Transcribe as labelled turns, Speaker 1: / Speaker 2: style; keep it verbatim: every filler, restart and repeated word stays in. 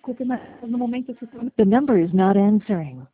Speaker 1: desculpe, mas no momento se torna...
Speaker 2: The number is not answering.